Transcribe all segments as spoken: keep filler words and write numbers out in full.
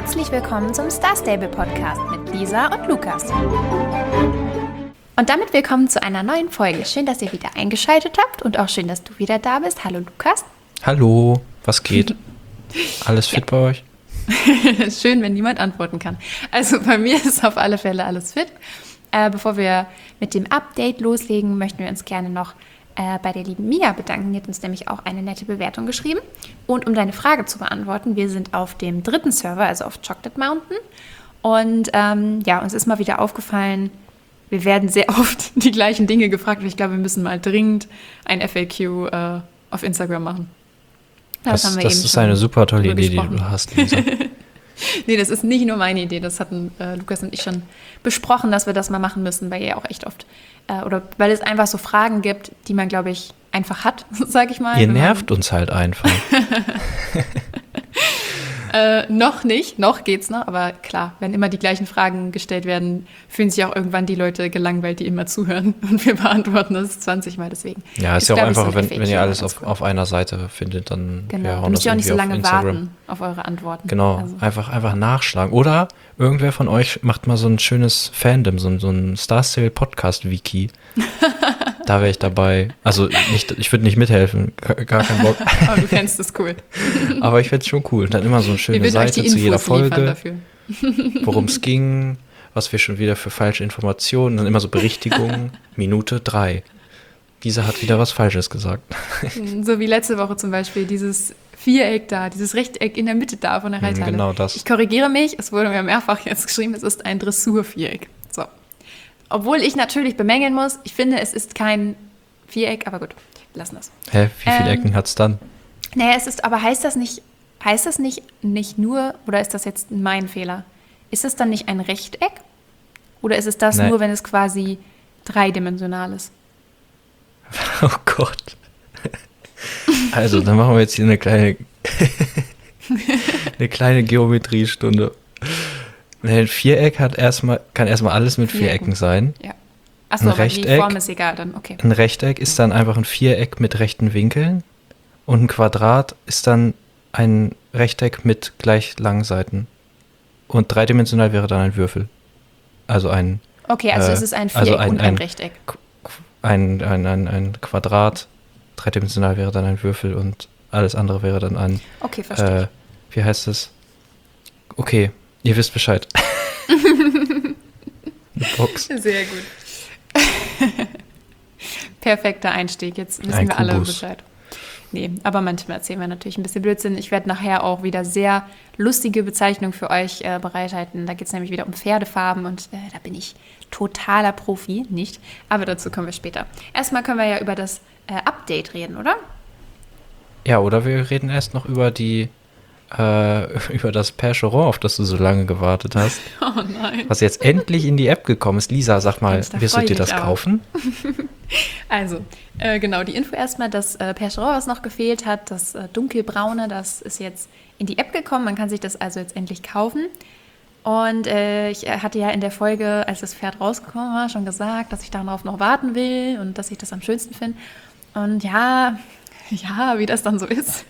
Herzlich willkommen zum Star Stable Podcast mit Lisa und Lukas. Und damit willkommen zu einer neuen Folge. Schön, dass ihr wieder eingeschaltet habt und auch schön, dass du wieder da bist. Hallo Lukas. Hallo, was geht? Alles fit ja. bei euch? Schön, wenn niemand antworten kann. Also bei mir ist auf alle Fälle alles fit. Äh, bevor wir mit dem Update loslegen, möchten wir uns gerne noch äh, bei der lieben Mia bedanken. Die hat uns nämlich auch eine nette Bewertung geschrieben. Und um deine Frage zu beantworten, wir sind auf dem dritten Server, also auf Chocolate Mountain. Und ähm, ja, uns ist mal wieder aufgefallen, wir werden sehr oft die gleichen Dinge gefragt. Und ich glaube, wir müssen mal dringend ein F A Q äh, auf Instagram machen. Das, das, das ist eine super tolle Idee, die du hast, Lisa. Nee, das ist nicht nur meine Idee. Das hatten äh, Lukas und ich schon besprochen, dass wir das mal machen müssen, weil ihr auch echt oft, äh, oder weil es einfach so Fragen gibt, die man, glaube ich, einfach hat, sage ich mal. Ihr nervt uns halt einfach. Äh, noch nicht, noch geht's noch, aber klar, wenn immer die gleichen Fragen gestellt werden, fühlen sich auch irgendwann die Leute gelangweilt, die immer zuhören und wir beantworten das zwanzig Mal deswegen. Ja, ist ja auch einfach, so wenn, wenn ihr alles auf, auf einer Seite findet, dann genau. wir hauen hauen müsst das ihr auch nicht so lange auf warten auf eure Antworten. Genau, also. einfach, einfach nachschlagen. Oder irgendwer von euch macht mal so ein schönes Fandom, so, so ein Star Stable Podcast-Wiki. Da wäre ich dabei. Also nicht, ich würde nicht mithelfen, gar keinen Bock. Aber du fändest es cool. Aber ich fände es schon cool. Und dann immer so eine schöne Seite zu jeder Folge, worum es ging, was wir schon wieder für falsche Informationen, dann immer so Berichtigungen, Minute drei. Lisa hat wieder was Falsches gesagt. So wie letzte Woche zum Beispiel, dieses Viereck da, dieses Rechteck in der Mitte da von der Reithalle. Genau das. Ich korrigiere mich, es wurde mir mehrfach jetzt geschrieben, es ist ein Dressurviereck. So. Obwohl ich natürlich bemängeln muss, ich finde, es ist kein Viereck, aber gut, wir lassen das. Hä, wie viele ähm, Ecken hat es dann? Naja, es ist, aber heißt das nicht, heißt das nicht, nicht nur, oder ist das jetzt mein Fehler? Ist es dann nicht ein Rechteck? Oder ist es das Nein. nur, wenn es quasi dreidimensional ist? Oh Gott. Also, dann machen wir jetzt hier eine kleine eine kleine Geometriestunde. Ein Viereck hat erstmal, kann erstmal alles mit Vierecken. Vierecken sein. Ja. Achso, Ein aber die Rechteck. Form ist egal dann, okay. Ein Rechteck ist dann einfach ein Viereck mit rechten Winkeln und ein Quadrat ist dann ein Rechteck mit gleich langen Seiten. Und dreidimensional wäre dann ein Würfel. Also ein Okay, also äh, es ist ein Viereck also ein, und ein, ein Rechteck. Ein, ein, ein, ein Quadrat, dreidimensional wäre dann ein Würfel und alles andere wäre dann ein... Okay, verstehe. Äh, wie heißt es? Okay, ihr wisst Bescheid. Eine Box. Sehr gut. Perfekter Einstieg, jetzt wissen Ein wir alle Kubus. Bescheid. Nee, aber manchmal erzählen wir natürlich ein bisschen Blödsinn. Ich werde nachher auch wieder sehr lustige Bezeichnungen für euch äh, bereithalten. Da geht es nämlich wieder um Pferdefarben und äh, da bin ich totaler Profi, nicht? Aber dazu kommen wir später. Erstmal können wir ja über das äh, Update reden, oder? Ja, oder wir reden erst noch über die äh, über das Percheron, auf das du so lange gewartet hast. Oh nein. Was jetzt endlich in die App gekommen ist. Lisa, sag mal, Mensch, da wirst freu du dir ich das mich auch. kaufen? Also, äh, genau, die Info erstmal, das äh, Percheron, was noch gefehlt hat, das äh, dunkelbraune, das ist jetzt in die App gekommen. Man kann sich das also jetzt endlich kaufen. Und äh, ich hatte ja in der Folge, als das Pferd rausgekommen war, schon gesagt, dass ich darauf noch warten will und dass ich das am schönsten finde. Und ja, ja, wie das dann so ist.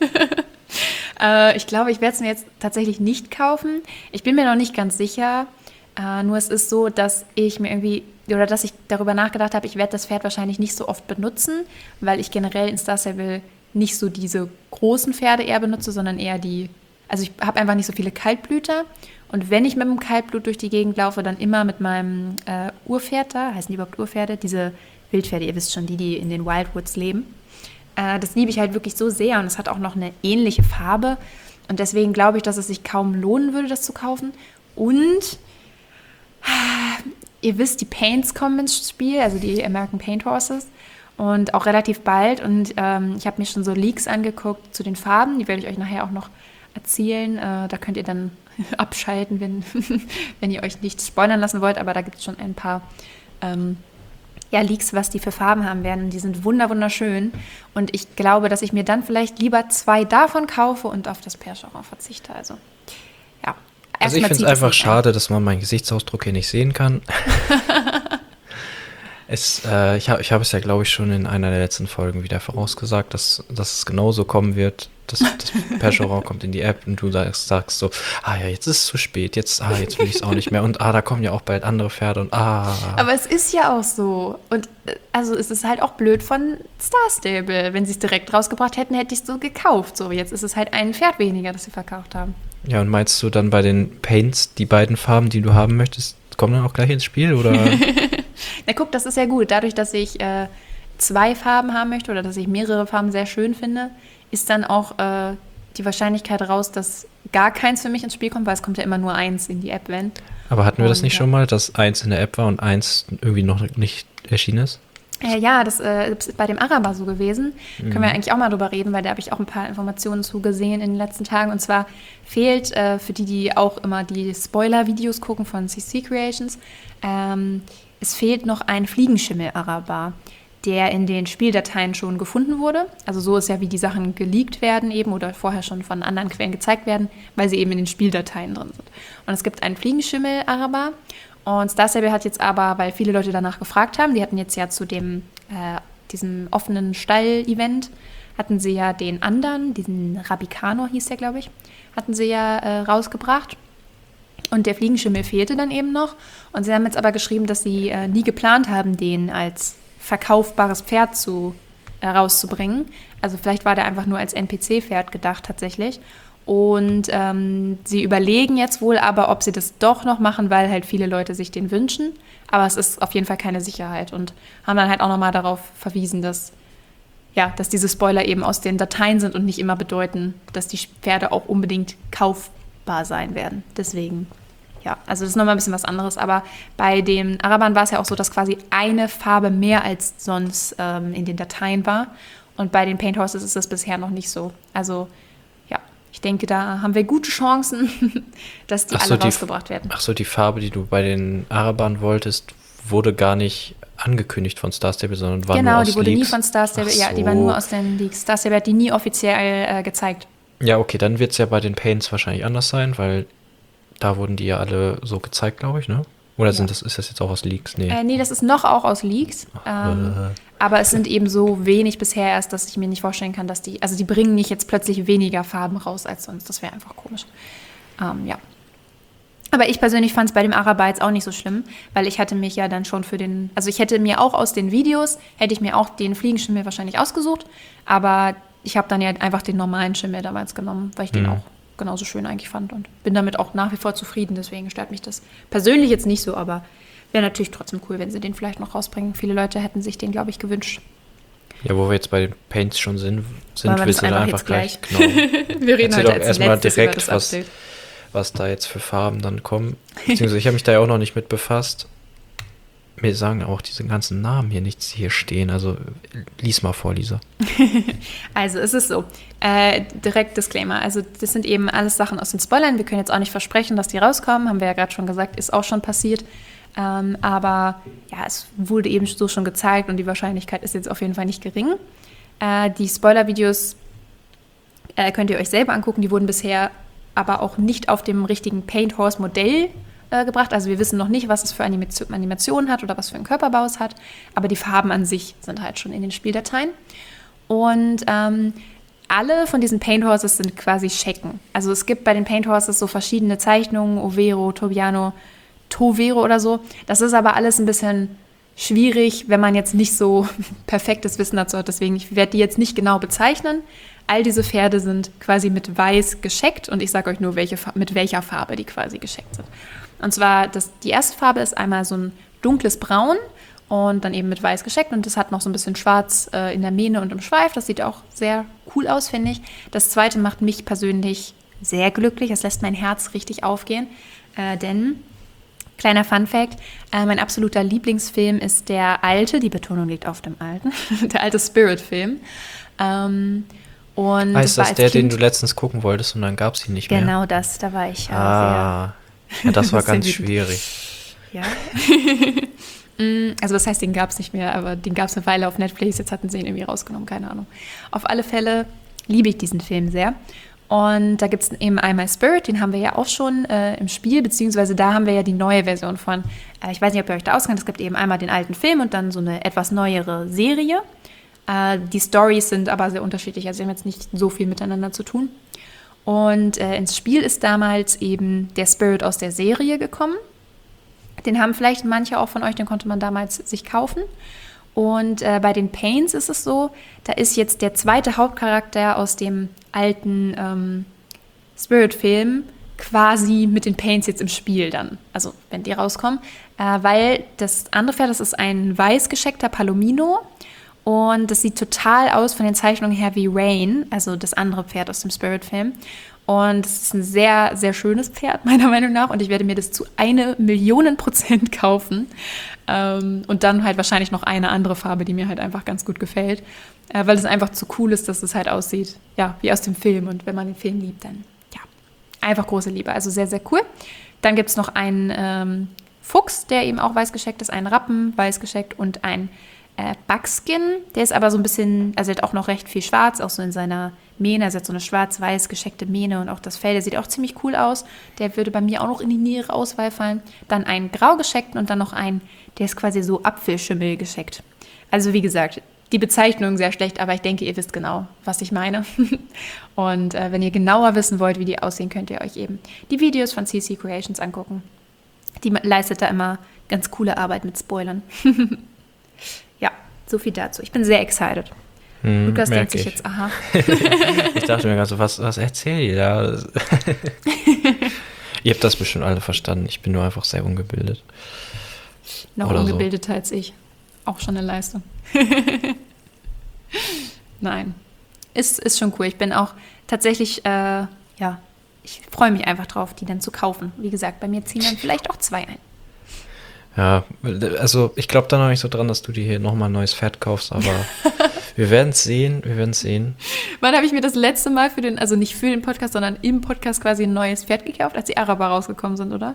äh, ich glaube, ich werde es mir jetzt tatsächlich nicht kaufen. Ich bin mir noch nicht ganz sicher. Äh, nur es ist so, dass ich mir irgendwie, oder dass ich darüber nachgedacht habe, ich werde das Pferd wahrscheinlich nicht so oft benutzen, weil ich generell in Star Stable nicht so diese großen Pferde eher benutze, sondern eher die, also ich habe einfach nicht so viele Kaltblüter. Und wenn ich mit dem Kaltblut durch die Gegend laufe, dann immer mit meinem äh, Urpferd da, heißen die überhaupt Urpferde, diese Wildpferde, ihr wisst schon, die, die in den Wildwoods leben. Äh, das liebe ich halt wirklich so sehr und es hat auch noch eine ähnliche Farbe. Und deswegen glaube ich, dass es sich kaum lohnen würde, das zu kaufen. Und ihr wisst, die Paints kommen ins Spiel, also die American Paint Horses. Und auch relativ bald. Und ähm, ich habe mir schon so Leaks angeguckt zu den Farben. Die werde ich euch nachher auch noch erzählen. Äh, da könnt ihr dann abschalten, wenn, wenn ihr euch nicht spoilern lassen wollt. Aber da gibt es schon ein paar ähm, ja, Leaks, was die für Farben haben werden. Die sind wunder wunderschön. Und ich glaube, dass ich mir dann vielleicht lieber zwei davon kaufe und auf das Percheron verzichte. Also, ja. Also ich finde es einfach schade, dass man meinen Gesichtsausdruck hier nicht sehen kann. es, äh, ich habe ich hab es ja, glaube ich, schon in einer der letzten Folgen wieder vorausgesagt, dass, dass es genauso kommen wird, das, das Percheron kommt in die App und du sagst, sagst so, ah ja, jetzt ist es zu spät, jetzt, ah, jetzt will ich es auch nicht mehr und ah, da kommen ja auch bald andere Pferde und ah. Aber es ist ja auch so. Und also es ist halt auch blöd von Star Stable. Wenn sie es direkt rausgebracht hätten, hätte ich es so gekauft. So, jetzt ist es halt ein Pferd weniger, das sie verkauft haben. Ja, und meinst du dann bei den Paints, die beiden Farben, die du haben möchtest, kommen dann auch gleich ins Spiel, oder? Na guck, das ist ja gut. Dadurch, dass ich äh, zwei Farben haben möchte oder dass ich mehrere Farben sehr schön finde, ist dann auch äh, die Wahrscheinlichkeit raus, dass gar keins für mich ins Spiel kommt, weil es kommt ja immer nur eins in die App, wenn. Aber hatten wir das nicht ja. schon mal, dass eins in der App war und eins irgendwie noch nicht erschienen ist? Äh, ja, das äh, ist bei dem Araber so gewesen. Mhm. Können wir eigentlich auch mal drüber reden, weil da habe ich auch ein paar Informationen zu gesehen in den letzten Tagen. Und zwar fehlt, äh, für die, die auch immer die Spoiler-Videos gucken von C C Creations, ähm, es fehlt noch ein Fliegenschimmel-Araber, der in den Spieldateien schon gefunden wurde. Also so ist ja, wie die Sachen geleakt werden eben oder vorher schon von anderen Quellen gezeigt werden, weil sie eben in den Spieldateien drin sind. Und es gibt einen Fliegenschimmel-Araber und Star Stable hat jetzt aber, weil viele Leute danach gefragt haben, die hatten jetzt ja zu dem, äh, diesem offenen Stall-Event, hatten sie ja den anderen, diesen Rabicano hieß der, glaube ich, hatten sie ja äh, rausgebracht. Und der Fliegenschimmel fehlte dann eben noch. Und sie haben jetzt aber geschrieben, dass sie äh, nie geplant haben, den als verkaufbares Pferd zu, äh, rauszubringen. Also vielleicht war der einfach nur als N P C-Pferd gedacht tatsächlich. Und ähm, sie überlegen jetzt wohl aber, ob sie das doch noch machen, weil halt viele Leute sich den wünschen. Aber es ist auf jeden Fall keine Sicherheit. Und haben dann halt auch nochmal darauf verwiesen, dass, ja, dass diese Spoiler eben aus den Dateien sind und nicht immer bedeuten, dass die Pferde auch unbedingt kaufbar sein werden. Deswegen... Ja, also das ist nochmal ein bisschen was anderes, aber bei den Arabern war es ja auch so, dass quasi eine Farbe mehr als sonst ähm, in den Dateien war und bei den Paint Horses ist das bisher noch nicht so. Also ja, ich denke, da haben wir gute Chancen, dass die ach so, alle die, rausgebracht werden. Ach so, die Farbe, die du bei den Arabern wolltest, wurde gar nicht angekündigt von Star Stable, sondern war genau, nur aus Leaks. Genau, die wurde Leaks. nie von Star Stable, ach ja, so. die war nur aus den Leaks. Star Stable hat die nie offiziell äh, gezeigt. Ja, okay, dann wird es ja bei den Paints wahrscheinlich anders sein, weil da wurden die ja alle so gezeigt, glaube ich, ne? Oder sind ja. das, ist das jetzt auch aus Leaks? Nee, äh, nee das ist noch auch aus Leaks. Ähm, äh. Aber es sind eben so wenig bisher erst, dass ich mir nicht vorstellen kann, dass die, also die bringen nicht jetzt plötzlich weniger Farben raus als sonst. Das wäre einfach komisch. Ähm, ja. Aber ich persönlich fand es bei dem Araber jetzt auch nicht so schlimm, weil ich hatte mich ja dann schon für den, also ich hätte mir auch aus den Videos, hätte ich mir auch den Fliegenschimmel wahrscheinlich ausgesucht, aber ich habe dann ja einfach den normalen Schimmel damals genommen, weil ich den mhm. auch genauso schön eigentlich fand und bin damit auch nach wie vor zufrieden, deswegen stört mich das persönlich jetzt nicht so, aber wäre natürlich trotzdem cool, wenn sie den vielleicht noch rausbringen. Viele Leute hätten sich den, glaube ich, gewünscht. Ja, wo wir jetzt bei den Paints schon sind, sind wir willst du da einfach gleich, gleich. Genau. Wir reden Erzähl heute doch erstmal direkt, was, was da jetzt für Farben dann kommen. Beziehungsweise ich habe mich da ja auch noch nicht mit befasst. Mir sagen auch diese ganzen Namen hier nichts, die hier stehen. Also lies mal vor, Lisa. Also es ist so, äh, direkt Disclaimer. Also das sind eben alles Sachen aus den Spoilern. Wir können jetzt auch nicht versprechen, dass die rauskommen. Haben wir ja gerade schon gesagt, ist auch schon passiert. Ähm, aber ja, es wurde eben so schon gezeigt und die Wahrscheinlichkeit ist jetzt auf jeden Fall nicht gering. Äh, die Spoiler-Videos äh, könnt ihr euch selber angucken. Die wurden bisher aber auch nicht auf dem richtigen Paint Horse-Modell gebracht. Also wir wissen noch nicht, was es für Animation, Animationen hat oder was für einen Körperbau es hat, aber die Farben an sich sind halt schon in den Spieldateien. Und ähm, alle von diesen Paint Horses sind quasi Schecken. Also es gibt bei den Paint Horses so verschiedene Zeichnungen, Overo, Tobiano, Tovero oder so. Das ist aber alles ein bisschen schwierig, wenn man jetzt nicht so perfektes Wissen dazu hat. Deswegen, ich werde die jetzt nicht genau bezeichnen. All diese Pferde sind quasi mit weiß gescheckt und ich sage euch nur, welche, mit welcher Farbe die quasi gescheckt sind. Und zwar, das, die erste Farbe ist einmal so ein dunkles Braun und dann eben mit weiß gescheckt und das hat noch so ein bisschen schwarz äh, in der Mähne und im Schweif. Das sieht auch sehr cool aus, finde ich. Das zweite macht mich persönlich sehr glücklich. Es lässt mein Herz richtig aufgehen, äh, denn, kleiner Funfact, äh, mein absoluter Lieblingsfilm ist der alte, die Betonung liegt auf dem alten, der alte Spirit-Film. Ähm, und heißt das, das der, kind, den du letztens gucken wolltest und dann gab es ihn nicht genau mehr? Genau das, da war ich äh, ah. sehr... Ja, das war ganz schwierig. Ja. Also das heißt, den gab es nicht mehr, aber den gab es eine Weile auf Netflix, jetzt hatten sie ihn irgendwie rausgenommen, keine Ahnung. Auf alle Fälle liebe ich diesen Film sehr. Und da gibt es eben einmal Spirit, den haben wir ja auch schon äh, im Spiel, beziehungsweise da haben wir ja die neue Version von. Äh, ich weiß nicht, ob ihr euch da auskennt, es gibt eben einmal den alten Film und dann so eine etwas neuere Serie. Äh, die Storys sind aber sehr unterschiedlich, also sie haben jetzt nicht so viel miteinander zu tun. Und äh, ins Spiel ist damals eben der Spirit aus der Serie gekommen. Den haben vielleicht manche auch von euch, den konnte man damals sich kaufen. Und äh, bei den Pains ist es so, da ist jetzt der zweite Hauptcharakter aus dem alten ähm, Spirit-Film quasi mit den Pains jetzt im Spiel dann, also wenn die rauskommen, äh, weil das andere Pferd, das ist ein weiß gescheckter Palomino und das sieht total aus von den Zeichnungen her wie Rain, also das andere Pferd aus dem Spirit-Film. Und es ist ein sehr, sehr schönes Pferd, meiner Meinung nach. Und ich werde mir das zu eine Million Prozent kaufen. Ähm, und dann halt wahrscheinlich noch eine andere Farbe, die mir halt einfach ganz gut gefällt. Äh, weil es einfach zu cool ist, dass es halt aussieht, ja, wie aus dem Film. Und wenn man den Film liebt, dann, ja, einfach große Liebe. Also sehr, sehr cool. Dann gibt es noch einen ähm, Fuchs, der eben auch weiß gescheckt ist. Einen Rappen, weiß gescheckt und ein äh, Buckskin. Der ist aber so ein bisschen, also er hat auch noch recht viel schwarz, auch so in seiner Mähne, er hat so eine schwarz-weiß gescheckte Mähne und auch das Fell, der sieht auch ziemlich cool aus. Der würde bei mir auch noch in die nähere Auswahl fallen. Dann einen grau gescheckten und dann noch einen, der ist quasi so Apfelschimmel gescheckt. Also wie gesagt, die Bezeichnung sehr schlecht, aber ich denke, ihr wisst genau, was ich meine. Und äh, wenn ihr genauer wissen wollt, wie die aussehen, könnt ihr euch eben die Videos von C C Creations angucken. Die leistet da immer ganz coole Arbeit mit Spoilern. Ja, so viel dazu. Ich bin sehr excited. Hm, Lukas denkt sich ich. jetzt, aha. Ich dachte mir gerade so, was, was erzählt ihr da? Ihr habt das bestimmt alle verstanden. Ich bin nur einfach sehr ungebildet. Noch Oder ungebildeter so. als ich. Auch schon eine Leistung. Nein. Ist, ist schon cool. Ich bin auch tatsächlich, äh, ja, ich freue mich einfach drauf, die dann zu kaufen. Wie gesagt, bei mir ziehen dann vielleicht auch zwei ein. Ja, also ich glaube da noch nicht so dran, dass du dir hier nochmal ein neues Pferd kaufst, aber wir werden es sehen, wir werden es sehen. Wann habe ich mir das letzte Mal für den, also nicht für den Podcast, sondern im Podcast quasi ein neues Pferd gekauft, als die Araber rausgekommen sind, oder?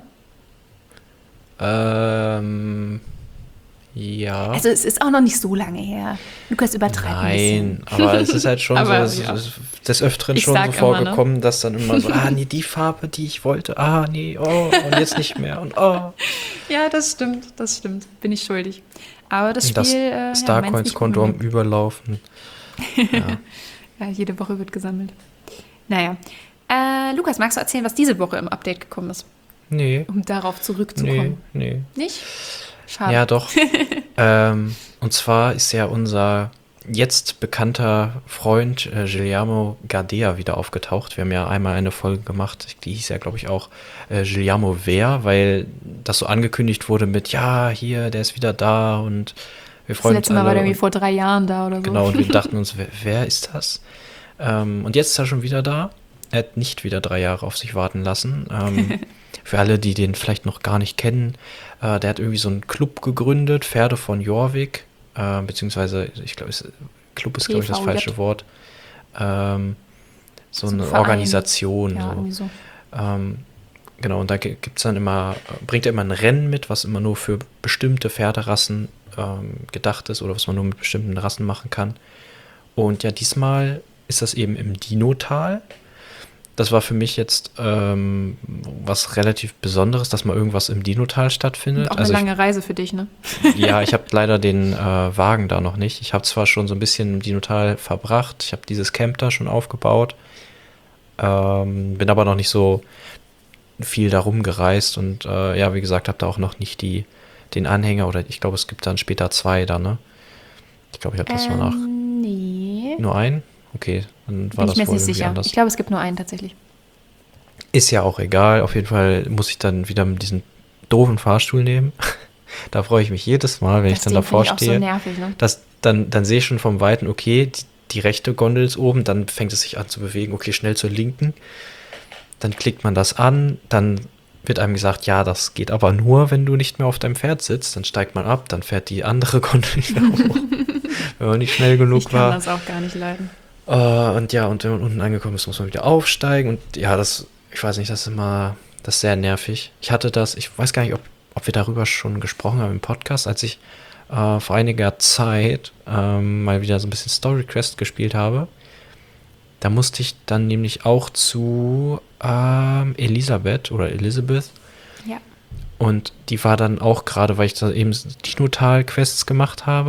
Ähm, ja. Also es ist auch noch nicht so lange her. Lukas übertreibt ein bisschen. Nein, aber es ist halt schon aber, so, ja. es ist des Öfteren Ich schon so sag vorgekommen, immer, ne? dass dann immer so, ah nee, die Farbe, die ich wollte, ah nee, oh, und jetzt nicht mehr und oh. Ja, das stimmt, das stimmt. Bin ich schuldig. Aber das Das Spiel, äh, Starcoins-Konto ja, am Überlaufen. Ja. Ja, jede Woche wird gesammelt. Naja. Äh, Lukas, magst du erzählen, was diese Woche im Update gekommen ist? Nee. Um darauf zurückzukommen. Nee, nee. Nicht? Schade. Ja, doch. ähm, und zwar ist ja unser jetzt bekannter Freund äh, Guillermo Gardea wieder aufgetaucht. Wir haben ja einmal eine Folge gemacht, die hieß ja, glaube ich, auch äh, Guillermo Wer, weil das so angekündigt wurde mit, ja, hier, der ist wieder da und wir freuen uns alle. Das letzte Mal war der irgendwie vor drei Jahren da oder so. Genau, und wir dachten uns, wer, wer ist das? Ähm, und jetzt ist er schon wieder da. Er hat nicht wieder drei Jahre auf sich warten lassen. Ähm, für alle, die den vielleicht noch gar nicht kennen, äh, der hat irgendwie so einen Club gegründet, Pferde von Jorvik, äh, beziehungsweise, ich glaube, Club ist, glaube ich, das falsche Wort. Ähm, so, so eine Verein. Organisation. Ja, so. irgendwie so. Ähm, genau, und da gibt's dann immer, bringt er immer ein Rennen mit, was immer nur für bestimmte Pferderassen ähm, gedacht ist oder was man nur mit bestimmten Rassen machen kann. Und ja, diesmal ist das eben im Dinotal. Das war für mich jetzt ähm, was relativ Besonderes, dass mal irgendwas im Dinotal stattfindet. Und auch also eine lange ich, Reise für dich, ne? Ja, ich habe leider den äh, Wagen da noch nicht. Ich habe zwar schon so ein bisschen im Dinotal verbracht, ich habe dieses Camp da schon aufgebaut, ähm, bin aber noch nicht so viel da rumgereist und äh, ja, wie gesagt, habe da auch noch nicht die, den Anhänger oder ich glaube, es gibt dann später zwei da, ne? Ich glaube, ich habe das ähm, mal nach. Nee. Nur einen? Okay, dann war Bin das ich mir wohl nicht irgendwie sicher. anders. Ich glaube, es gibt nur einen tatsächlich. Ist ja auch egal. Auf jeden Fall muss ich dann wieder mit diesem doofen Fahrstuhl nehmen. Da freue ich mich jedes Mal, wenn Das ich dann Ding davor finde ich stehe. auch so nervig, ne? Das, dann, dann sehe ich schon vom Weiten, okay, die, die rechte Gondel ist oben, dann fängt es sich an zu bewegen, okay, schnell zur linken. Dann klickt man das an, dann wird einem gesagt, ja, das geht aber nur, wenn du nicht mehr auf deinem Pferd sitzt. Dann steigt man ab, dann fährt die andere Gondel wieder hoch, wenn man nicht schnell genug ich kann war. das auch gar nicht leiden. Uh, und ja, und wenn man unten angekommen ist, muss man wieder aufsteigen. Und ja, das, ich weiß nicht, das ist immer, das ist sehr nervig. Ich hatte das, ich weiß gar nicht, ob, ob wir darüber schon gesprochen haben im Podcast, als ich uh, vor einiger Zeit ähm, mal wieder so ein bisschen Story Quest gespielt habe. Da musste ich dann nämlich auch zu ähm, Elisabeth oder Elizabeth. Ja. Und die war dann auch gerade, weil ich da eben Dinotal-Quests gemacht habe,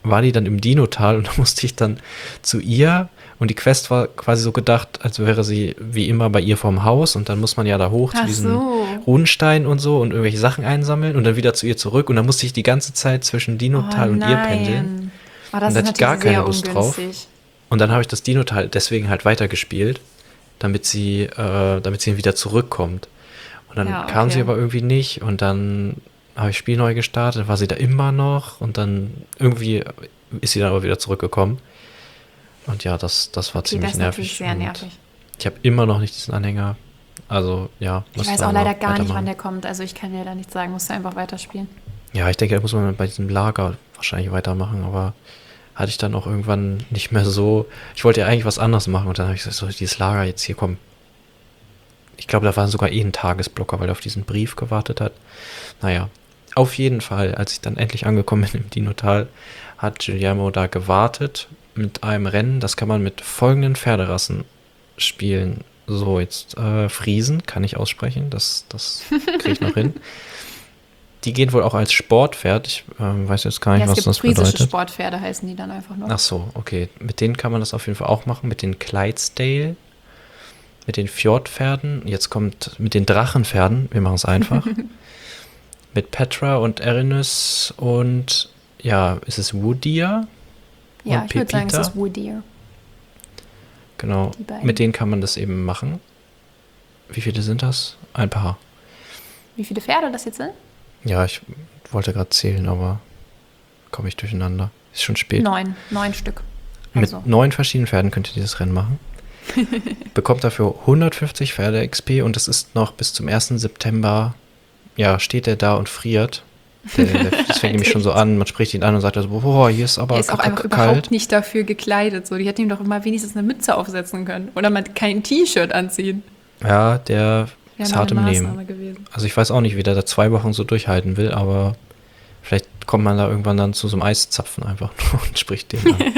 war die dann im Dinotal und da musste ich dann zu ihr und die Quest war quasi so gedacht, als wäre sie wie immer bei ihr vorm Haus und dann muss man ja da hoch Ach zu diesen so. Runensteinen und so und irgendwelche Sachen einsammeln und dann wieder zu ihr zurück und dann musste ich die ganze Zeit zwischen Dinotal Oh und ihr pendeln. nein. Oh, das Und da ist hatte ich gar natürlich keine sehr Lust drauf. ungünstig. Und dann habe ich das Dinotal deswegen halt weitergespielt, damit sie, äh, damit sie wieder zurückkommt. Und dann Ja, kam sie okay. aber irgendwie nicht und dann habe ich Spiel neu gestartet, war sie da immer noch und dann irgendwie ist sie dann aber wieder zurückgekommen. Und ja, das, das war Okay, ziemlich das ist nervig. natürlich sehr Und nervig. ich habe immer noch nicht diesen Anhänger. Also ja, Ich muss weiß da auch mal leider gar nicht, weitermachen. wann der kommt. Also ich kann dir da nichts sagen, musst du einfach weiterspielen. Ja, ich denke, da muss man bei diesem Lager wahrscheinlich weitermachen, aber hatte ich dann auch irgendwann nicht mehr so. Ich wollte ja eigentlich was anderes machen und dann habe ich gesagt, so, dieses Lager jetzt hier, komm. Ich glaube, da war sogar eh ein Tagesblocker, weil er auf diesen Brief gewartet hat. Naja, auf jeden Fall, als ich dann endlich angekommen bin im Dinotal, hat Guillermo da gewartet mit einem Rennen. Das kann man mit folgenden Pferderassen spielen. So, jetzt äh, Friesen kann ich aussprechen, das, das kriege ich noch hin. Die gehen wohl auch als Sportpferd. Ich ähm, weiß jetzt gar nicht, Ja, es was gibt das friesische bedeutet. Sportpferde, heißen die dann einfach nur. Ach so, okay. Mit denen kann man das auf jeden Fall auch machen. Mit den Clydesdale, mit den Fjordpferden. Jetzt kommt mit den Drachenpferden. Wir machen es einfach. Mit Petra und Erinus und ja, ist es Woodier? Ja, und ich würde sagen, es Pepita? ist Woodier. Genau. Die beiden. Mit denen kann man das eben machen. Wie viele sind das? Ein paar. Wie viele Pferde das jetzt sind? Ja, ich wollte gerade zählen, aber komme ich durcheinander. Ist schon spät. Neun. Neun Stück. Mit Also, neun verschiedenen Pferden könnt ihr dieses Rennen machen. Bekommt dafür hundertfünfzig Pferde-X P und es ist noch bis zum ersten September, ja, steht der da und friert. Der, der, das fängt nämlich schon so an, man spricht ihn an und sagt also, boah, hier ist aber er ist auch k- einfach k- überhaupt kalt. nicht dafür gekleidet. So, die hätten ihm doch mal wenigstens eine Mütze aufsetzen können. Oder mal kein T-Shirt anziehen. Ja, der Wäre ist mal hart eine im Maßnahme Nehmen. gewesen. Also ich weiß auch nicht, wie der da zwei Wochen so durchhalten will, aber vielleicht kommt man da irgendwann dann zu so einem Eiszapfen einfach nur und spricht den an.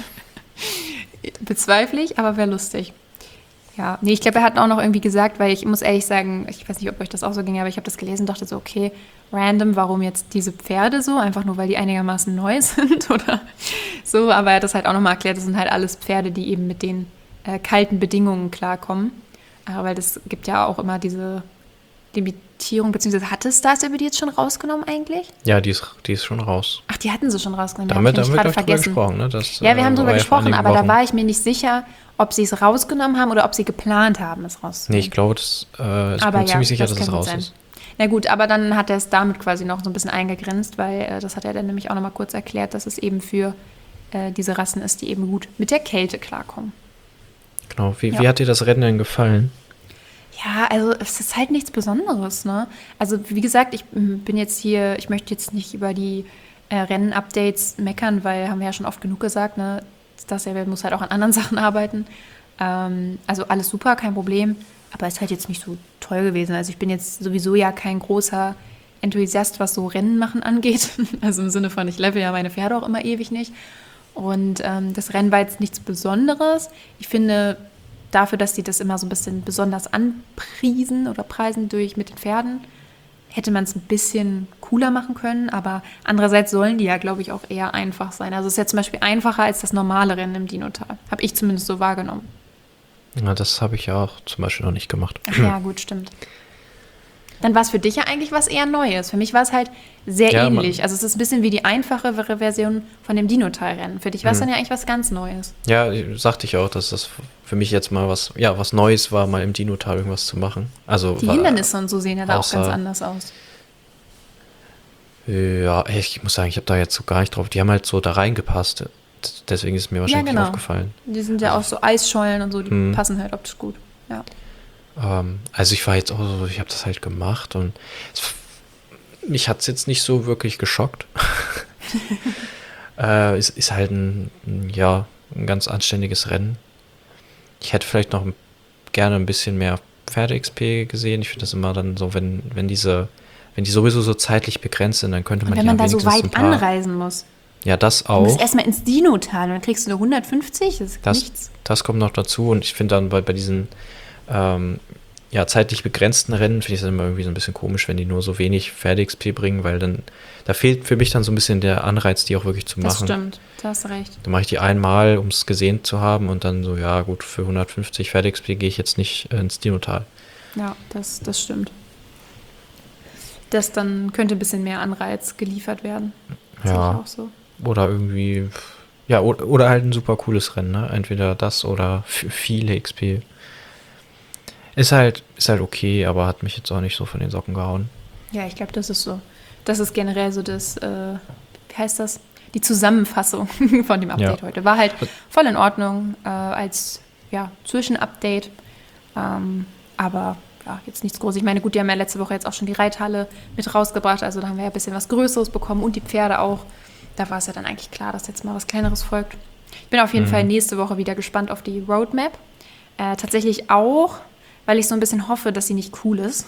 Bezweifle ich, aber wäre lustig. Ja, nee, ich glaube, er hat auch noch irgendwie gesagt, weil ich muss ehrlich sagen, ich weiß nicht, ob euch das auch so ging, aber ich habe das gelesen und dachte so, okay, random, warum jetzt diese Pferde so? Einfach nur, weil die einigermaßen neu sind oder so. Aber er hat das halt auch nochmal erklärt, das sind halt alles Pferde, die eben mit den äh, kalten Bedingungen klarkommen. Aber weil das gibt ja auch immer diese Limitierung, beziehungsweise hatte Star Stable die jetzt schon rausgenommen eigentlich? Ja, die ist, die ist schon raus. Ach, die hatten sie schon rausgenommen. Damit ja, haben hab wir ich gleich gerade drüber vergessen. gesprochen. Ne? Das, Ja, wir haben äh, drüber war ja vor gesprochen, einigen aber da Wochen. war ich mir nicht sicher, ob sie es rausgenommen haben oder ob sie geplant haben, es Nee, rauszunehmen. ich glaube, das, äh, ich Aber bin ja, ziemlich sicher, das dass es kann gut raus sein. ist. Na gut, aber dann hat er es damit quasi noch so ein bisschen eingegrenzt, weil äh, das hat er dann nämlich auch nochmal kurz erklärt, dass es eben für äh, diese Rassen ist, die eben gut mit der Kälte klarkommen. Genau. Wie, Ja. wie hat dir das Rennen denn gefallen? Ja, also es ist halt nichts Besonderes, ne? Also wie gesagt, ich m, bin jetzt hier, ich möchte jetzt nicht über die äh, Rennen-Updates meckern, weil haben wir ja schon oft genug gesagt, ne? Das muss halt auch an anderen Sachen arbeiten. Ähm, also alles super, kein Problem, aber ist halt jetzt nicht so toll gewesen. Also ich bin jetzt sowieso ja kein großer Enthusiast, was so Rennen machen angeht. Also im Sinne von, ich level ja meine Pferde auch immer ewig nicht. Und ähm, das Rennen war jetzt nichts Besonderes. Ich finde, dafür, dass sie das immer so ein bisschen besonders anpriesen oder preisen durch mit den Pferden, hätte man es ein bisschen cooler machen können. Aber andererseits sollen die ja, glaube ich, auch eher einfach sein. Also es ist ja zum Beispiel einfacher als das normale Rennen im Dinotal. Habe ich zumindest so wahrgenommen. Ja, das habe ich ja auch zum Beispiel noch nicht gemacht. Ach ja, gut, stimmt. Dann war es für dich ja eigentlich was eher Neues. Für mich war es halt sehr Ja, ähnlich. man- Also es ist ein bisschen wie die einfachere Version von dem Dinotal-Rennen. Für dich war es Mhm. dann ja eigentlich was ganz Neues. Ja, sagte ich auch, dass das für mich jetzt mal was, ja, was Neues war, mal im Dinotal irgendwas zu machen. Also Die war, Hindernisse und so sehen ja da auch außer- ganz anders aus. Ja, ich muss sagen, ich habe da jetzt so gar nicht drauf. Die haben halt so da reingepasst. Deswegen ist es mir wahrscheinlich genau. aufgefallen. Die sind ja auch so Eisschollen und so, die Mhm. passen halt optisch gut. Ja. Ähm, also ich war jetzt auch so, ich habe das halt gemacht und es, mich hat es jetzt nicht so wirklich geschockt. äh, es ist halt ein, ein, ja, ein ganz anständiges Rennen. Ich hätte vielleicht noch gerne ein bisschen mehr Pferde-X P gesehen. Ich finde das immer dann so, wenn, wenn diese, wenn die sowieso so zeitlich begrenzt sind, dann könnte Und man wenn die man ja da so wenigstens weit ein paar, anreisen muss. Ja, das Du musst auch. erstmal ins Dinotal und dann kriegst du nur hundertfünfzig, das ist Das, nichts. das kommt noch dazu und ich finde dann bei, bei diesen ähm, ja, zeitlich begrenzten Rennen finde ich es immer irgendwie so ein bisschen komisch, wenn die nur so wenig Pferde-X P bringen, weil dann, da fehlt für mich dann so ein bisschen der Anreiz, die auch wirklich zu machen. Das stimmt, da hast du recht. Dann mache ich die einmal, um es gesehen zu haben und dann so, ja gut, für hundertfünfzig Pferde-X P gehe ich jetzt nicht ins Dinotal. Ja, das, das stimmt. Das dann könnte ein bisschen mehr Anreiz geliefert werden. Das ja, sehe ich auch so. Oder irgendwie, ja, oder, oder halt ein super cooles Rennen, ne? Entweder das oder f- viele X P. Ist halt, ist halt okay, aber hat mich jetzt auch nicht so von den Socken gehauen. Ja, ich glaube, das ist so. Das ist generell so das, äh, wie heißt das? Die Zusammenfassung von dem Update ja. heute. War halt voll in Ordnung äh, als ja, Zwischenupdate. Ähm, aber ja, jetzt nichts Großes. Ich meine, gut, die haben ja letzte Woche jetzt auch schon die Reithalle mit rausgebracht. Also da haben wir ja ein bisschen was Größeres bekommen und die Pferde auch. Da war es ja dann eigentlich klar, dass jetzt mal was Kleineres folgt. Ich bin auf jeden mhm. Fall nächste Woche wieder gespannt auf die Roadmap. Äh, tatsächlich auch, weil ich so ein bisschen hoffe, dass sie nicht cool ist.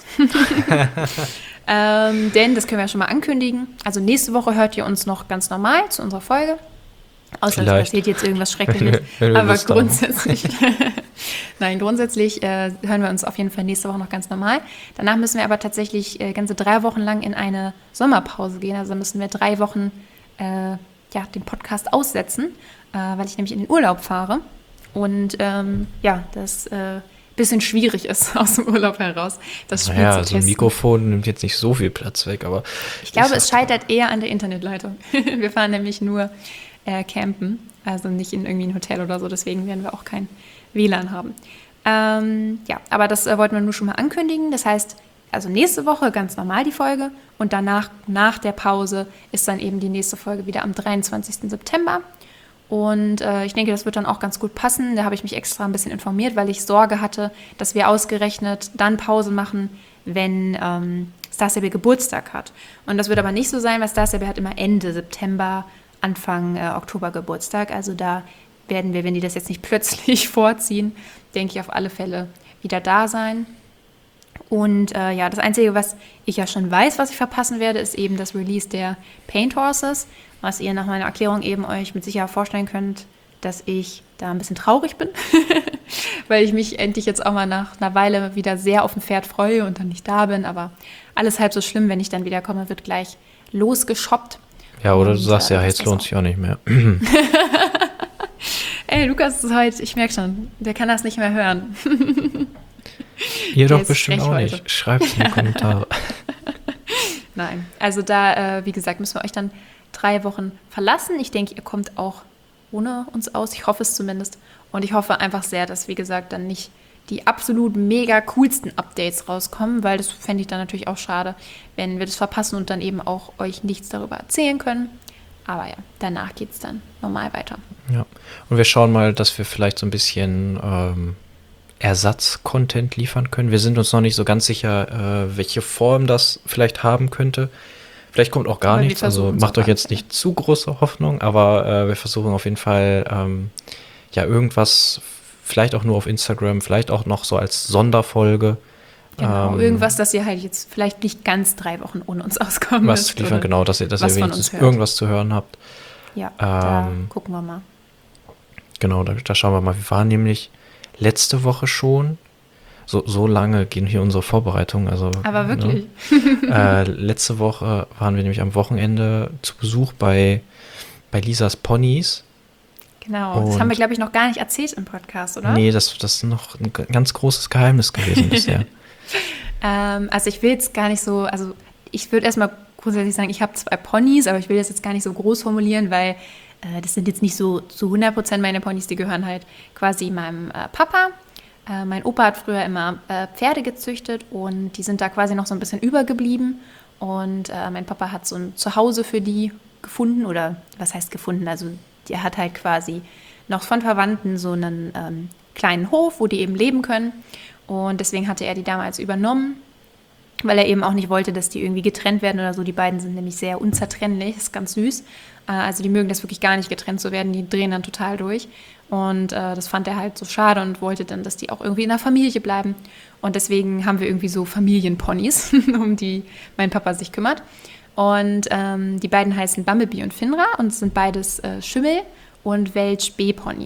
ähm, denn, das können wir ja schon mal ankündigen, also nächste Woche hört ihr uns noch ganz normal zu unserer Folge. Außer es passiert jetzt irgendwas Schreckliches. Aber grundsätzlich, nein, grundsätzlich äh, hören wir uns auf jeden Fall nächste Woche noch ganz normal. Danach müssen wir aber tatsächlich äh, ganze drei Wochen lang in eine Sommerpause gehen. Also müssen wir drei Wochen äh, ja, den Podcast aussetzen, äh, weil ich nämlich in den Urlaub fahre. Und ähm, ja, das äh, bisschen schwierig ist aus dem Urlaub heraus, das Spiel naja, zu testen. testen. So ein Mikrofon nimmt jetzt nicht so viel Platz weg, aber... Ich glaube, es scheitert eher an der Internetleitung. Wir fahren nämlich nur äh, campen, also nicht in irgendwie ein Hotel oder so, deswegen werden wir auch kein W L A N haben. Ähm, ja, aber das äh, wollten wir nur schon mal ankündigen. Das heißt, also nächste Woche ganz normal die Folge und danach, nach der Pause, ist dann eben die nächste Folge wieder am dreiundzwanzigsten September. Und äh, ich denke, das wird dann auch ganz gut passen. Da habe ich mich extra ein bisschen informiert, weil ich Sorge hatte, dass wir ausgerechnet dann Pause machen, wenn ähm, Star Stable Geburtstag hat. Und das wird aber nicht so sein, weil Star Stable hat immer Ende September, Anfang äh, Oktober Geburtstag. Also da werden wir, wenn die das jetzt nicht plötzlich vorziehen, denke ich auf alle Fälle wieder da sein. Und äh, ja, das Einzige, was ich ja schon weiß, was ich verpassen werde, ist eben das Release der Paint Horses, was ihr nach meiner Erklärung eben euch mit Sicherheit vorstellen könnt, dass ich da ein bisschen traurig bin, weil ich mich endlich jetzt auch mal nach einer Weile wieder sehr auf ein Pferd freue und dann nicht da bin. Aber alles halb so schlimm, wenn ich dann wieder komme, wird gleich losgeshoppt. Ja, oder und, du sagst äh, ja, jetzt lohnt sich auch nicht mehr. Ey, Lukas ist heute, ich merke schon, der kann das nicht mehr hören. Ihr doch bestimmt auch heute. Nicht. Schreibt es in die Kommentare. Nein, also da, äh, wie gesagt, müssen wir euch dann drei Wochen verlassen. Ich denke, ihr kommt auch ohne uns aus. Ich hoffe es zumindest. Und ich hoffe einfach sehr, dass, wie gesagt, dann nicht die absolut mega coolsten Updates rauskommen, weil das fände ich dann natürlich auch schade, wenn wir das verpassen und dann eben auch euch nichts darüber erzählen können. Aber ja, danach geht es dann normal weiter. Ja, und wir schauen mal, dass wir vielleicht so ein bisschen ähm, Ersatz-Content liefern können. Wir sind uns noch nicht so ganz sicher, äh, welche Form das vielleicht haben könnte. Vielleicht kommt auch gar aber nichts, also macht euch jetzt nicht zu große Hoffnung, aber äh, wir versuchen auf jeden Fall ähm, ja irgendwas, vielleicht auch nur auf Instagram, vielleicht auch noch so als Sonderfolge. Genau, ähm, irgendwas, dass ihr halt jetzt vielleicht nicht ganz drei Wochen ohne uns auskommen was müsst. Liefern, genau, dass ihr, dass ihr wenigstens irgendwas zu hören habt. Ja, ähm, da gucken wir mal. Genau, da, da schauen wir mal. Wir waren nämlich letzte Woche schon. So, so lange gehen hier unsere Vorbereitungen. Also, aber wirklich. Ne? äh, letzte Woche waren wir nämlich am Wochenende zu Besuch bei, bei Lisas Ponys. Genau, und das haben wir, glaube ich, noch gar nicht erzählt im Podcast, oder? Nee, das, das ist noch ein ganz großes Geheimnis gewesen bisher. ähm, also ich will jetzt gar nicht so, also ich würde erstmal grundsätzlich sagen, ich habe zwei Ponys, aber ich will das jetzt gar nicht so groß formulieren, weil äh, das sind jetzt nicht so zu hundert Prozent meine Ponys, die gehören halt quasi meinem äh, Papa. Äh, mein Opa hat früher immer äh, Pferde gezüchtet und die sind da quasi noch so ein bisschen übergeblieben. Und äh, mein Papa hat so ein Zuhause für die gefunden oder was heißt gefunden? Also der hat halt quasi noch von Verwandten so einen ähm, kleinen Hof, wo die eben leben können. Und deswegen hatte er die damals übernommen, weil er eben auch nicht wollte, dass die irgendwie getrennt werden oder so. Die beiden sind nämlich sehr unzertrennlich, ist ganz süß. Äh, also die mögen das wirklich gar nicht getrennt zu werden, die drehen dann total durch. Und äh, das fand er halt so schade und wollte dann, dass die auch irgendwie in der Familie bleiben. Und deswegen haben wir irgendwie so Familienponys, um die mein Papa sich kümmert. Und ähm, die beiden heißen Bumblebee und Finra und sind beides äh, Schimmel- und Welch-B-Ponys.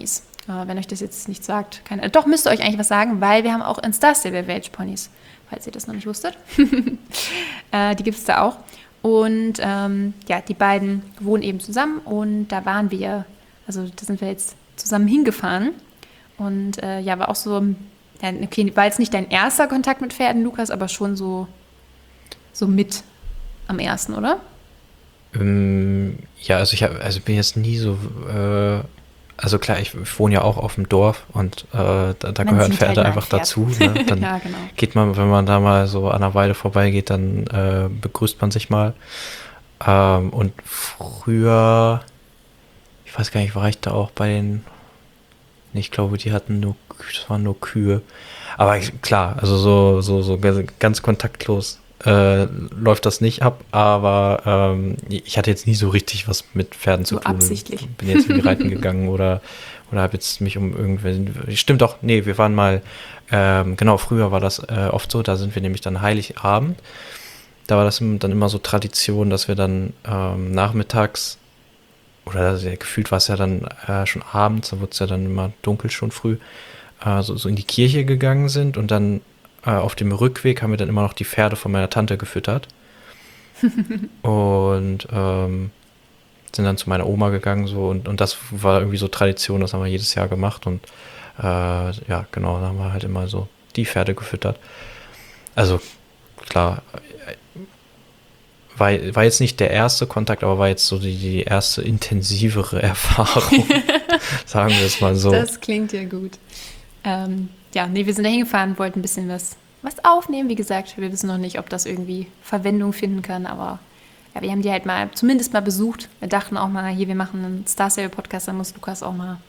Äh, wenn euch das jetzt nicht sagt, keine, doch müsste euch eigentlich was sagen, weil wir haben auch in Star Stable Welch-Ponys, falls ihr das noch nicht wusstet. äh, die gibt es da auch. Und ähm, ja, die beiden wohnen eben zusammen und da waren wir, also da sind wir jetzt zusammen hingefahren. Und äh, ja, war auch so, ja, okay, war jetzt nicht dein erster Kontakt mit Pferden, Lukas, aber schon so, so mit am ersten, oder? Ähm, ja, also ich hab, also bin jetzt nie so, äh, also klar, ich, ich wohne ja auch auf dem Dorf und äh, da, da gehören Pferde halt einfach dazu. Ne? Dann ja, genau. Geht man, wenn man da mal so an der Weide vorbeigeht, dann äh, begrüßt man sich mal. Ähm, und früher, ich weiß gar nicht, war ich da auch bei den, ich glaube, die hatten nur, das waren nur Kühe. Aber ich, klar, also so, so, so ganz kontaktlos äh, läuft das nicht ab, aber ähm, ich hatte jetzt nie so richtig was mit Pferden zu so tun. Absichtlich. Bin jetzt irgendwie reiten gegangen oder, oder habe jetzt mich um irgendwelche, stimmt doch, nee, wir waren mal, ähm, genau, früher war das äh, oft so, da sind wir nämlich dann Heiligabend, da war das dann immer so Tradition, dass wir dann ähm, nachmittags, oder also, gefühlt war es ja dann äh, schon abends, da wurde es ja dann immer dunkel schon früh, äh, so, so in die Kirche gegangen sind und dann auf dem Rückweg haben wir dann immer noch die Pferde von meiner Tante gefüttert und ähm, sind dann zu meiner Oma gegangen so und, und das war irgendwie so Tradition, das haben wir jedes Jahr gemacht und äh, ja, genau, da haben wir halt immer so die Pferde gefüttert. Also klar, war, war jetzt nicht der erste Kontakt, aber war jetzt so die, die erste intensivere Erfahrung, sagen wir es mal so. Das klingt ja gut. Ähm, ja, nee, wir sind da hingefahren, wollten ein bisschen was, was aufnehmen. Wie gesagt, wir wissen noch nicht, ob das irgendwie Verwendung finden kann, aber ja, wir haben die halt mal, zumindest mal besucht. Wir dachten auch mal, hier, wir machen einen Star Stable Podcast, da muss Lukas auch mal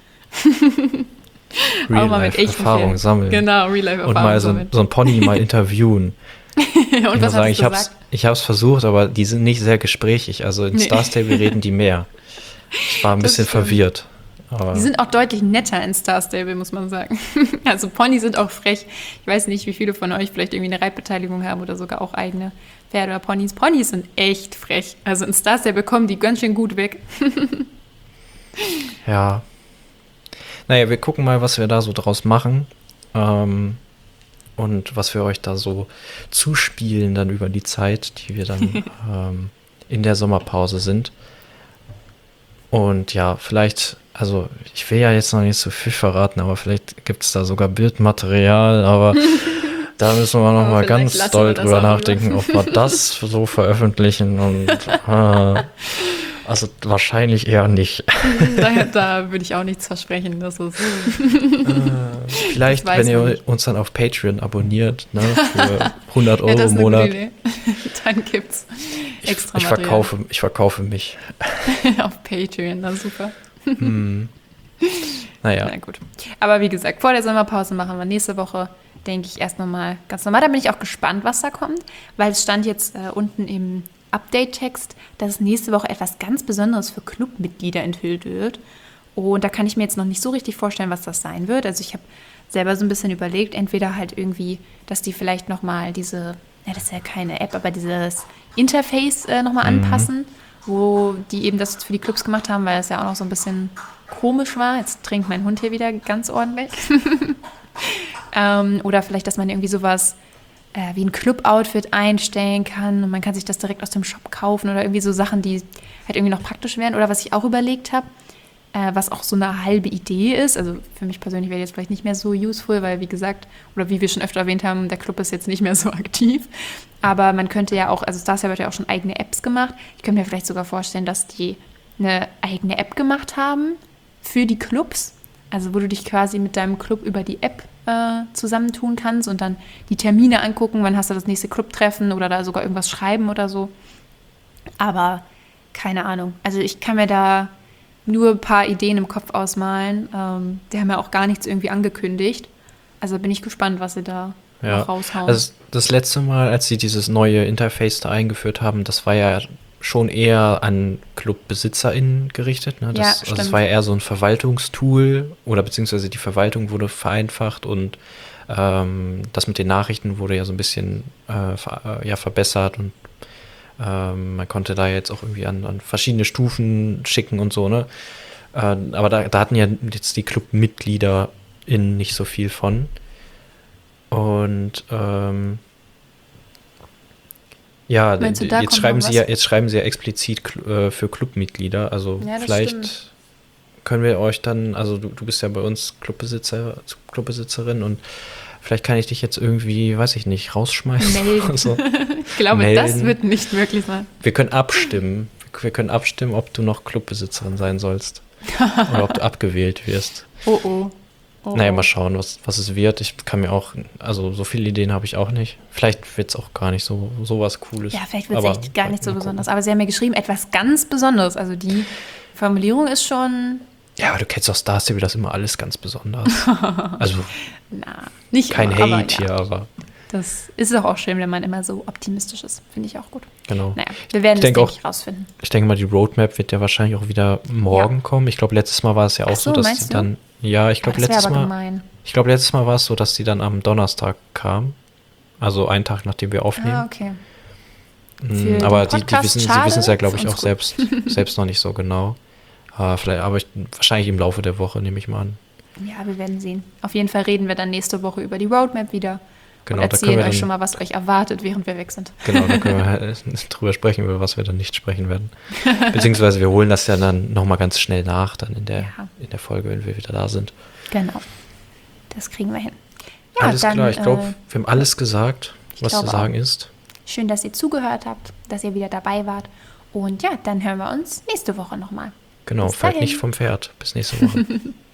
auch mal mit echten Erfahrung Film. sammeln. Genau, Real-Life-Erfahrung Und mal so, so ein Pony mal interviewen. Und ich was muss sagen, ich habe es ich hab's versucht, aber die sind nicht sehr gesprächig. Also in nee. Star Stable reden die mehr. Ich war ein das bisschen stimmt. verwirrt. Aber die sind auch deutlich netter in Star Stable, muss man sagen. Also Pony sind auch frech. Ich weiß nicht, wie viele von euch vielleicht irgendwie eine Reitbeteiligung haben oder sogar auch eigene Pferde oder Ponys. Ponys sind echt frech. Also in Star Stable kommen die ganz schön gut weg. Ja. Naja, wir gucken mal, was wir da so draus machen. Ähm, und was wir euch da so zuspielen dann über die Zeit, die wir dann ähm, in der Sommerpause sind. Und ja, vielleicht, also ich will ja jetzt noch nicht so viel verraten, aber vielleicht gibt es da sogar Bildmaterial, aber da müssen wir noch mal ganz doll drüber nachdenken, ob wir das so veröffentlichen und äh, also wahrscheinlich eher nicht. Da, da würde ich auch nichts versprechen. Das ist äh, vielleicht, wenn ihr nicht. uns dann auf Patreon abonniert, ne, für hundert Euro ja, im Monat. Dann gibt's extra ich, ich verkaufe, ich verkaufe mich. Auf Patreon, na super. Hm. Naja. Na gut. Aber wie gesagt, vor der Sommerpause machen wir nächste Woche, denke ich, erst nochmal ganz normal. Da bin ich auch gespannt, was da kommt, weil es stand jetzt äh, unten im Update-Text, dass es nächste Woche etwas ganz Besonderes für Clubmitglieder enthüllt wird. Und da kann ich mir jetzt noch nicht so richtig vorstellen, was das sein wird. Also ich habe selber so ein bisschen überlegt, entweder halt irgendwie, dass die vielleicht nochmal diese, ja, das ist ja keine App, aber dieses Interface äh, nochmal mhm. anpassen, wo die eben das für die Clubs gemacht haben, weil es ja auch noch so ein bisschen komisch war. Jetzt trinkt mein Hund hier wieder ganz ordentlich. ähm, oder vielleicht, dass man irgendwie sowas äh, wie ein Club-Outfit einstellen kann und man kann sich das direkt aus dem Shop kaufen oder irgendwie so Sachen, die halt irgendwie noch praktisch wären. Oder was ich auch überlegt habe, äh, was auch so eine halbe Idee ist. Also für mich persönlich wäre jetzt vielleicht nicht mehr so useful, weil wie gesagt, oder wie wir schon öfter erwähnt haben, der Club ist jetzt nicht mehr so aktiv. Aber man könnte ja auch, also Star Stable hat ja auch schon eigene Apps gemacht. Ich könnte mir vielleicht sogar vorstellen, dass die eine eigene App gemacht haben für die Clubs. Also wo du dich quasi mit deinem Club über die App äh, zusammentun kannst und dann die Termine angucken, wann hast du das nächste Clubtreffen oder da sogar irgendwas schreiben oder so. Aber keine Ahnung. Also ich kann mir da nur ein paar Ideen im Kopf ausmalen. Ähm, die haben ja auch gar nichts irgendwie angekündigt. Also bin ich gespannt, was sie da ja. noch raushauen. Also das letzte Mal, als sie dieses neue Interface da eingeführt haben, das war ja schon eher an ClubbesitzerInnen gerichtet. Ne? Das, ja, also das war ja eher so ein Verwaltungstool oder beziehungsweise die Verwaltung wurde vereinfacht und ähm, das mit den Nachrichten wurde ja so ein bisschen äh, ver, ja, verbessert und ähm, man konnte da jetzt auch irgendwie an, an verschiedene Stufen schicken und so, ne? Äh, aber da, da hatten ja jetzt die Clubmitglieder in nicht so viel von. Und ähm, ja, Meinst du, da jetzt kommt schreiben noch sie ja, was? jetzt schreiben sie ja explizit kl- äh, für Clubmitglieder. Also Ja, das vielleicht stimmt. können wir euch dann, also du, du bist ja bei uns Clubbesitzer, Clubbesitzerin und vielleicht kann ich dich jetzt irgendwie, weiß ich nicht, rausschmeißen. Melden. Also, Ich glaube, das melden. wird nicht möglich sein. Wir können abstimmen. Wir können abstimmen, ob du noch Clubbesitzerin sein sollst. Oder ob du abgewählt wirst. Oh oh. oh Naja, oh. mal schauen, was, was es wird. Ich kann mir auch, also so viele Ideen habe ich auch nicht. Vielleicht wird es auch gar nicht so, so was Cooles. Ja, vielleicht wird es Aber echt gar nicht so mal gucken. besonders. Aber sie haben mir geschrieben, etwas ganz Besonderes. Also die Formulierung ist schon, Ja, aber du kennst doch Star Stable, das ist immer alles ganz besonders. Also na, nicht kein immer, Hate aber ja. hier, aber Das ist doch auch schön, wenn man immer so optimistisch ist. Finde ich auch gut. genau. Naja, wir werden Ich es, denke denke auch- ich, rausfinden. Ich denke mal, die Roadmap wird ja wahrscheinlich auch wieder morgen Ja. kommen. Ich glaube, letztes Mal war es ja auch Ach so, so, dass meinst sie du? dann, ja, ich Ja, glaube, das wäre letztes aber Mal, gemein. ich glaube, letztes Mal war es so, dass sie dann am Donnerstag kam. Also einen Tag, nachdem wir aufnehmen. Ah, okay. Mm, Für aber den die, die Podcast wissen, sie schade, wissen es ja, glaube für ich, uns auch gut. selbst, selbst noch nicht so genau. Äh, vielleicht, aber ich, wahrscheinlich im Laufe der Woche, nehme ich mal an. Ja, wir werden sehen. Auf jeden Fall reden wir dann nächste Woche über die Roadmap wieder. Genau, und da können erzählen wir euch dann, schon mal, was euch erwartet, während wir weg sind. genau, da können wir halt drüber sprechen, über was wir dann nicht sprechen werden. Beziehungsweise wir holen das ja dann nochmal ganz schnell nach, dann in der, Ja. in der Folge, wenn wir wieder da sind. Genau. Das kriegen wir hin. Ja, alles dann, klar, ich glaube, äh, wir haben alles gesagt, ich was zu glaube sagen auch. ist. Schön, dass ihr zugehört habt, dass ihr wieder dabei wart. Und ja, dann hören wir uns nächste Woche nochmal. Genau, Bis fällt dahin. nicht vom Pferd. Bis nächste Woche.